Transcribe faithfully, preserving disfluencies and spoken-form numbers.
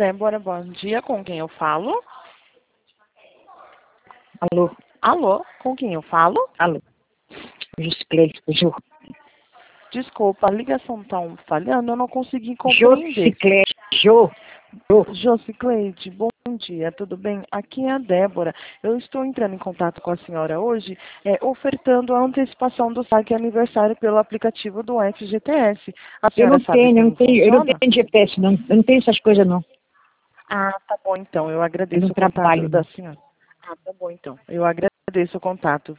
Débora, bom dia. Com quem eu falo? Alô? Alô, com quem eu falo? Alô? Jusclei, Jô. Desculpa, a ligação tá um falhando, eu não consegui compreender. Jociclete, Jô. Jô. Jocicleide, bom dia, tudo bem? Aqui é a Débora. Eu estou entrando em contato com a senhora hoje, é, ofertando a antecipação do saque aniversário pelo aplicativo do F G T S. A Eu senhora não sabe tenho, eu não como tenho, eu não funciona? tenho G P S, não. Eu não tenho essas coisas, não. Ah, tá bom então, eu Eu agradeço não o contato trabalho, da não. senhora. Ah, tá bom então, eu agradeço o contato.